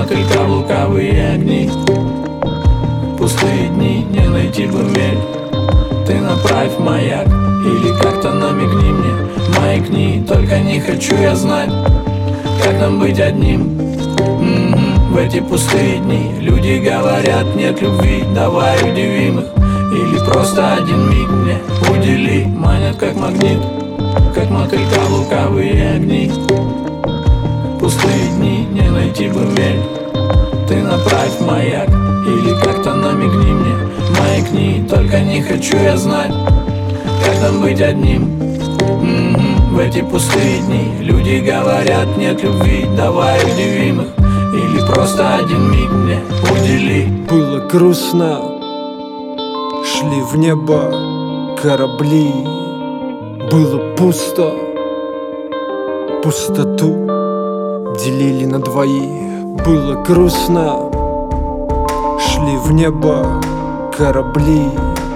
мотылька в лукавые огни. Пустые дни, не найти бы мель. Ты направь маяк или как-то намигни мне. Маякни, только не хочу я знать, как нам быть одним. В эти пустые дни люди говорят: нет любви, давай удивим их. Или просто один миг мне удели. Манят как магнит, как мотылька в лукавые огни. Пустые дни, не найти бы мель. Ты направь маяк или как-то намигни мне. Маякни, только не хочу я знать, как нам быть одним. В эти пустые дни люди говорят: нет любви, давай удивим их. Или просто один миг мне удели. Было грустно, шли в небо корабли. Было пусто, пустоту делили на двоих. Было грустно, шли в небо корабли.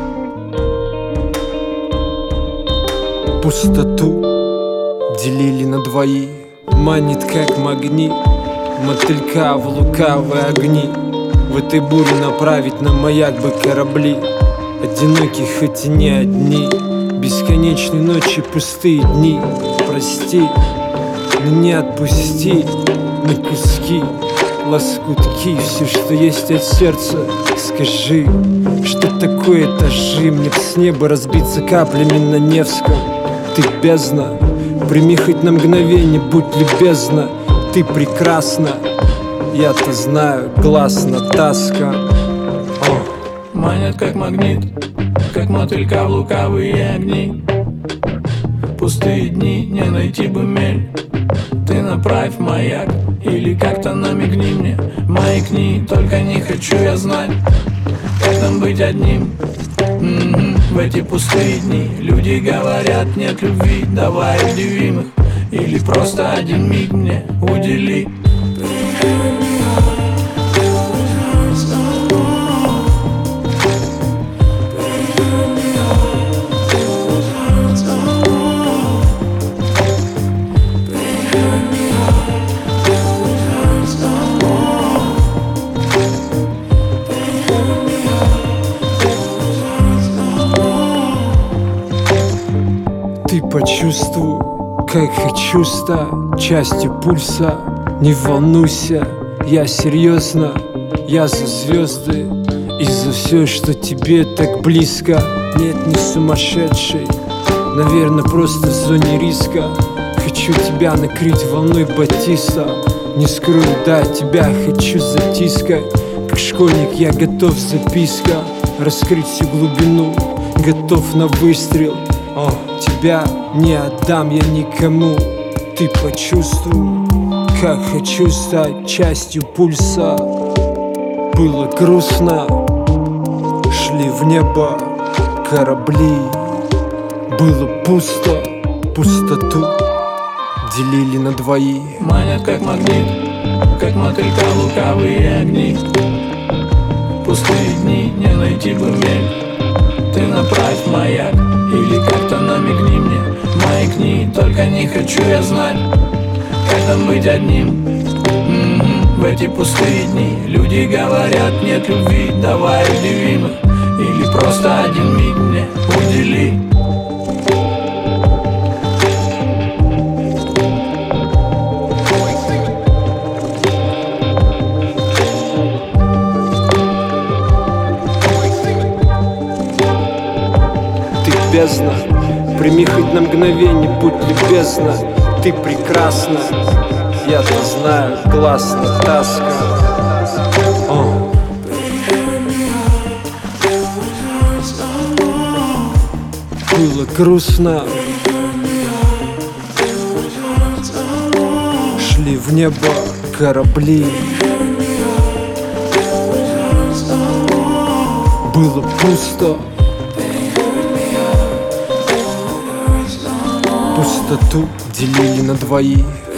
Пустоту делили на двоих. Манит как магнит мотылька в лукавые огни. В этой буре направить на маяк бы корабли. Одинокие, хоть и не одни. Бесконечные ночи, пустые дни. Прости, но не отпусти на куски, лоскутки. Все, что есть от сердца, скажи, что такое этажи. Мне б с неба разбиться каплями на Невском. Ты бездна, прими хоть на мгновение, будь любезна. Ты прекрасна, я-то знаю, гласно тоска. Манят как магнит, как мотылька в лукавые огни. Пустые дни, не найти бы мель. Ты направь маяк или как-то намигни мне. Маякни, только не хочу я знать, как нам быть одним. В эти пустые дни люди говорят: нет любви, давай удивим их. Или просто один миг мне удели. Ты почувствуй, как хочу стать частью пульса. Не волнуйся, я серьезно, я за звезды и за все, что тебе так близко. Нет, не сумасшедший, наверное, просто в зоне риска. Хочу тебя накрыть волной батиса. Не скрою, да, тебя хочу затискать. Как школьник я готов записка. Раскрыть всю глубину, готов на выстрел. Тебя не отдам я никому. Ты почувствуй, как хочу стать частью пульса. Было грустно, шли в небо корабли. Было пусто, пустоту делили на двоих. Манят как магнит, как мотылька в лукавые огни. Пустые дни, не найти бы мель. Ты направь маяк или как-то намигни мне. Маякни, только не хочу я знать, как нам быть одним. В эти пустые дни люди говорят: нет любви, давай удивим их. Или просто один миг мне удели. Бездна, прими хоть на мгновение, будь любезна. Ты прекрасна, я-то знаю, гласно тоска. Было грустно, шли в небо корабли. Было пусто, пустоту делили на двоих.